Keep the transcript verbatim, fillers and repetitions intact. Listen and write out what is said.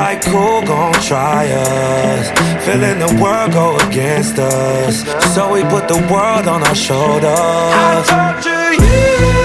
like who gon' try us? Feeling the world go against us, so we put the world on our shoulders. I torture you.